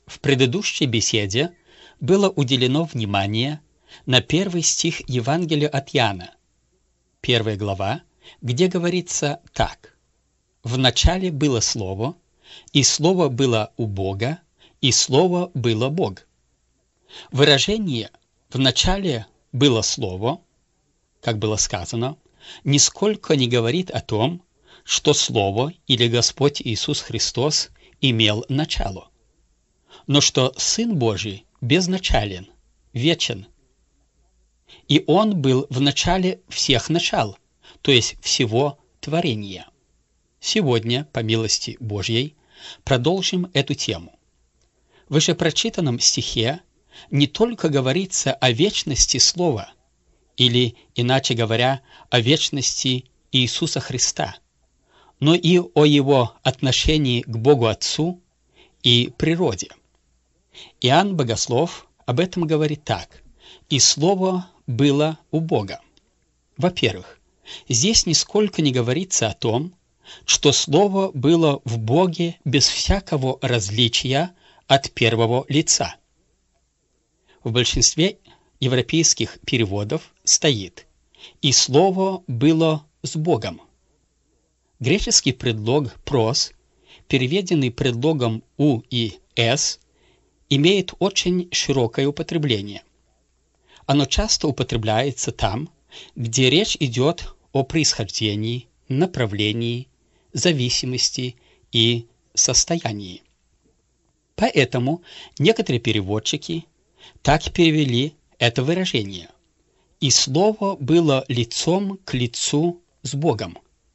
В предыдущей беседе было уделено внимание на 1 стих Евангелия от Иоанна, 1 глава, где говорится так: «В начале было Слово, и Слово было у Бога, и Слово было Бог». Выражение «в начале было Слово», как было сказано, нисколько не говорит о том, что Слово или Господь Иисус Христос имел начало, но что Сын Божий безначален, вечен, и Он был в начале всех начал, то есть всего творения. Сегодня, по милости Божьей, продолжим эту тему. В вышепрочитанном стихе не только говорится о вечности Слова, или, иначе говоря, о вечности Иисуса Христа, но и о Его отношении к Богу Отцу и природе. Иоанн Богослов об этом говорит так: «И Слово было у Бога». Во-первых, здесь нисколько не говорится о том, что Слово было в Боге без всякого различия от первого лица. В большинстве европейских переводов стоит «и Слово было с Богом». Греческий предлог «прос», переведенный предлогом «у» и «с», имеет очень широкое употребление. Оно часто употребляется там, где речь идет о происхождении, направлении, зависимости и состоянии. Поэтому некоторые переводчики так перевели это выражение: «И Слово было лицом к лицу с Богом».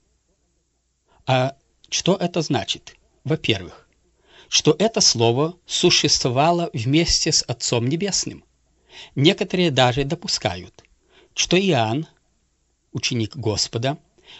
А что это значит? Во-первых, что это Слово существовало вместе с Отцом Небесным. Некоторые даже допускают, что Иоанн, ученик Господа,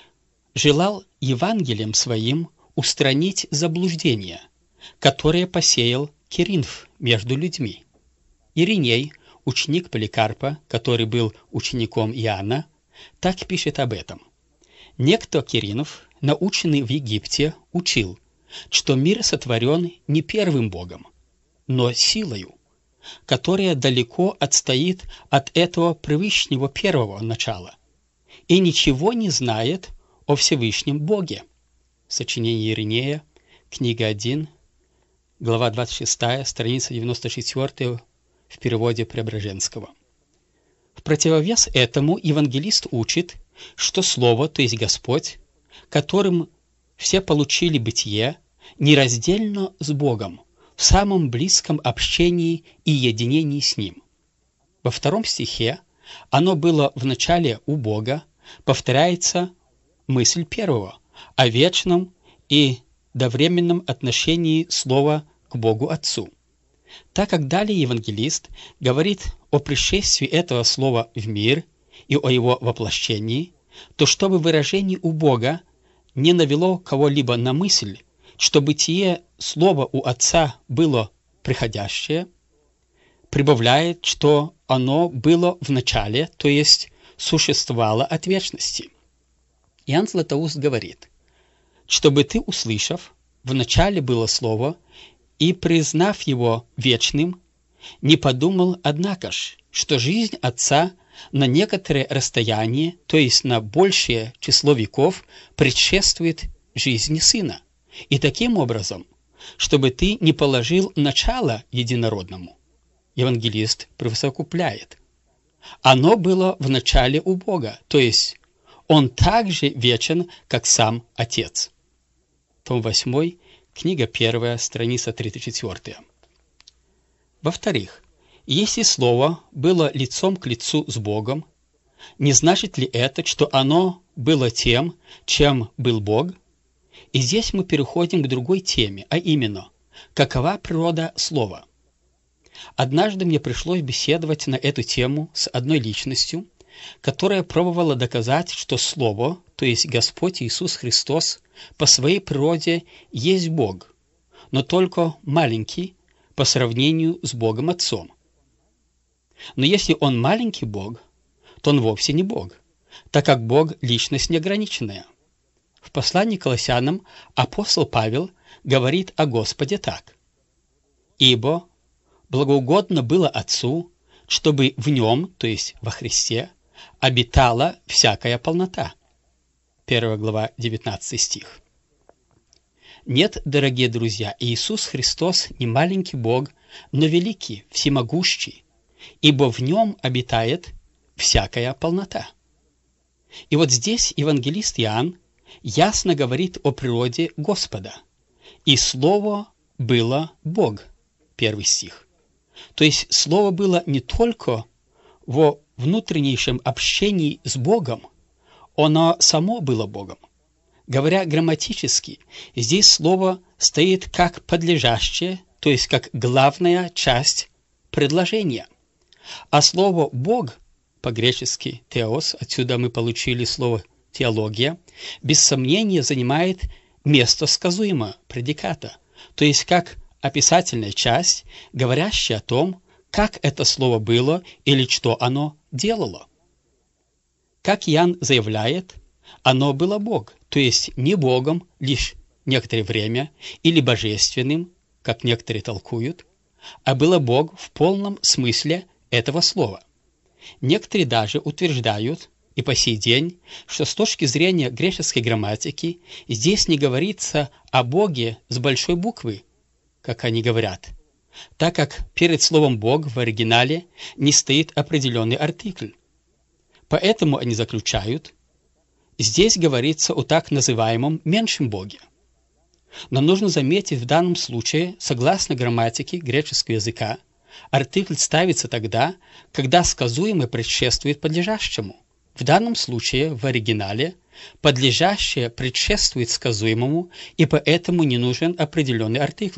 желал Евангелием своим устранить заблуждение, которое посеял Киринф между людьми. Ириней, ученик Поликарпа, который был учеником Иоанна, так пишет об этом: «Некто Киринф, наученный в Египте, учил, что мир сотворен не первым Богом, но силою, которая далеко отстоит от этого превышнего первого начала, и ничего не знает о Всевышнем Боге». Сочинение Иринея, книга 1, глава 26, страница 94 в переводе Преображенского. В противовес этому евангелист учит, что Слово, то есть Господь, которым все получили бытие, нераздельно с Богом, в самом близком общении и единении с Ним. Во 2 стихе «оно было в начале у Бога» повторяется мысль первого о вечном и довременном отношении Слова к Богу Отцу. Так как далее евангелист говорит о пришествии этого Слова в мир и о его воплощении, то чтобы выражение «у Бога» не навело кого-либо на мысль, что бытие Слова у Отца было приходящее, прибавляет, что оно было в начале, то есть существовало от вечности. Иоанн Златоуст говорит: «Чтобы ты, услышав, в начале было Слово, и, признав его вечным, не подумал, однако ж, что жизнь Отца на некоторое расстояние, то есть на большее число веков, предшествует жизни Сына, и таким образом, чтобы ты не положил начало единородному». Евангелист присовокупляет: «Оно было в начале у Бога», то есть Он также вечен, как сам Отец. Том 8, книга 1, страница 34. Во-вторых, если Слово было лицом к лицу с Богом, не значит ли это, что оно было тем, чем был Бог? И здесь мы переходим к другой теме, а именно, какова природа Слова? Однажды мне пришлось беседовать на эту тему с одной личностью, которая пробовала доказать, что Слово, то есть Господь Иисус Христос, по своей природе есть Бог, но только маленький по сравнению с Богом Отцом. Но если Он маленький Бог, то Он вовсе не Бог, так как Бог – личность неограниченная. В послании к Колоссянам апостол Павел говорит о Господе так: Ибо благоугодно было Отцу, чтобы в Нем, то есть во Христе, обитала всякая полнота». 1 глава, 19 стих. Нет, дорогие друзья, Иисус Христос не маленький Бог, но великий, всемогущий, ибо в Нем обитает всякая полнота. И вот здесь евангелист Иоанн ясно говорит о природе Господа. «И Слово было Бог», 1 стих. То есть Слово было не только во внутреннейшем общении с Богом, оно само было Богом. Говоря грамматически, здесь слово стоит как подлежащее, то есть как главная часть предложения. А слово «Бог», по-гречески «теос», отсюда мы получили слово «теология», без сомнения занимает место сказуемого предиката, то есть как описательная часть, говорящая о том, как это слово было или что оно делало. Как Иоанн заявляет, оно было Бог, то есть не Богом лишь некоторое время или божественным, как некоторые толкуют, а было Бог в полном смысле этого слова. Некоторые даже утверждают, и по сей день, что с точки зрения греческой грамматики здесь не говорится о Боге с большой буквы, как они говорят, так как перед словом «Бог» в оригинале не стоит определенный артикль. Поэтому они заключают, здесь говорится о так называемом меньшем Боге. Но нужно заметить, в данном случае, согласно грамматике греческого языка, артикль ставится тогда, когда сказуемое предшествует подлежащему. В данном случае, в оригинале, подлежащее предшествует сказуемому, и поэтому не нужен определенный артикль.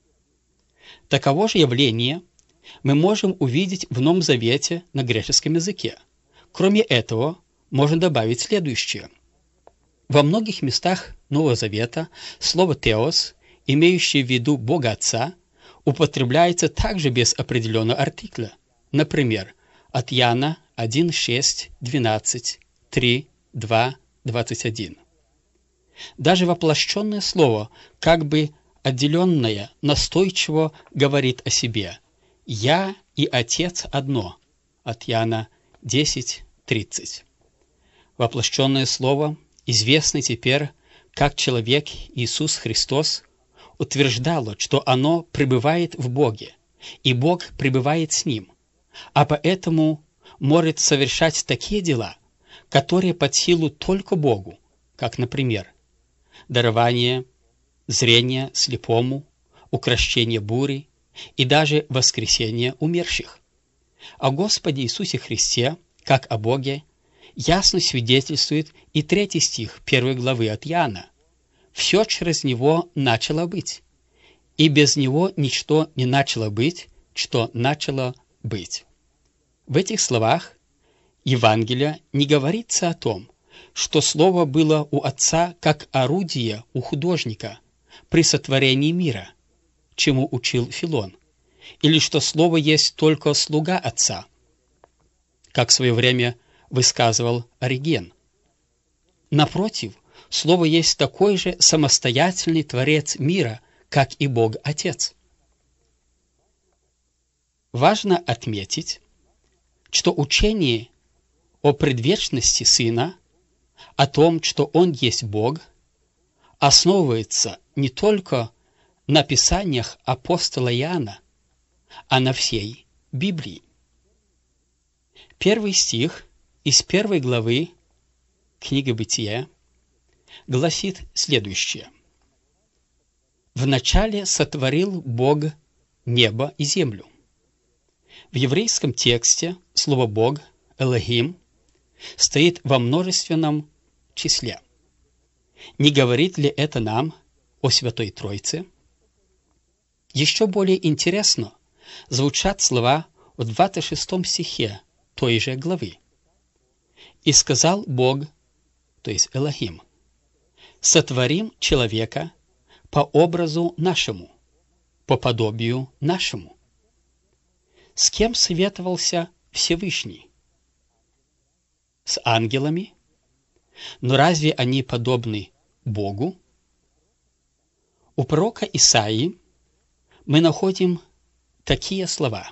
Таково же явление мы можем увидеть в Новом Завете на греческом языке. Кроме этого, можно добавить следующее. Во многих местах Нового Завета слово «теос», имеющее в виду Бога Отца, употребляется также без определенного артикля. Например, от Иоанна 1, 6, 12, 3, 2, 21. Даже воплощенное слово, как бы отделенное, настойчиво говорит о себе: «Я и Отец одно» от Иоанна 10, 30. Воплощенное слово, известное теперь как человек Иисус Христос, утверждало, что оно пребывает в Боге, и Бог пребывает с ним, а поэтому может совершать такие дела, которые под силу только Богу, как, например, дарование зрения слепому, укрощение бури и даже воскресение умерших. О Господе Иисусе Христе, как о Боге, ясно свидетельствует и 3 стих 1 главы от Иоанна. «Все через Него начало быть, и без Него ничто не начало быть, что начало быть». В этих словах Евангелия не говорится о том, что Слово было у Отца как орудие у художника при сотворении мира, чему учил Филон, или что Слово есть только слуга Отца, как в свое время высказывал Ориген. Напротив, Слово есть такой же самостоятельный Творец мира, как и Бог Отец. Важно отметить, что учение о предвечности Сына, о том, что Он есть Бог, основывается не только на писаниях апостола Иоанна, а на всей Библии. 1 стих из 1 главы книги Бытия гласит следующее. «Вначале сотворил Бог небо и землю». В еврейском тексте слово «Бог», «Элохим», стоит во множественном числе. Не говорит ли это нам о Святой Троице? Еще более интересно звучат слова в 26 стихе той же главы. «И сказал Бог», то есть Элохим, «сотворим человека по образу нашему, по подобию нашему». С кем советовался Всевышний? С ангелами? Но разве они подобны Богу? У пророка Исаии мы находим такие слова: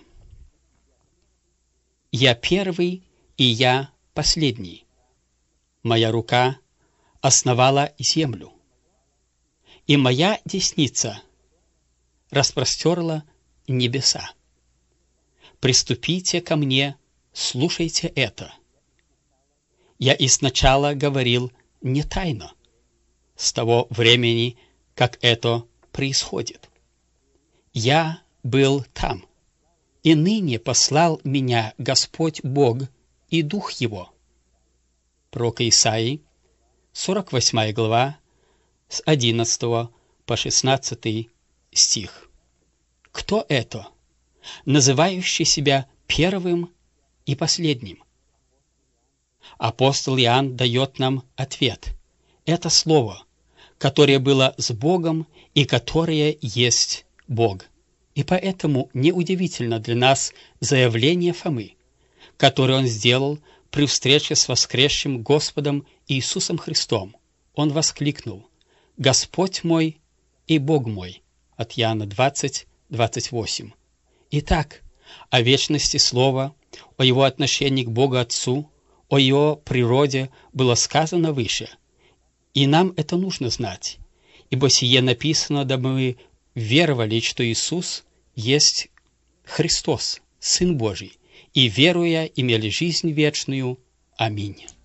«Я первый, и я последний. Моя рука основала землю, и моя десница распростерла небеса. Приступите ко мне, слушайте это. Я и сначала говорил не тайно, с того времени, как это происходит. Я был там, и ныне послал меня Господь Бог и Дух Его». Пророк Исаии, 48 глава, с 11 по 16 стих. Кто это, называющий себя первым и последним? Апостол Иоанн дает нам ответ. Это слово, которое было с Богом и которое есть Бог. И поэтому неудивительно для нас заявление Фомы, которое он сделал при встрече с воскресшим Господом Иисусом Христом. Он воскликнул: «Господь мой и Бог мой». От Иоанна 20:28. Итак, о вечности Слова, о его отношении к Богу Отцу, о его природе было сказано выше. И нам это нужно знать, ибо сие написано, дабы мы веровали, что Иисус есть Христос, Сын Божий, и, веруя, имели жизнь вечную. Аминь.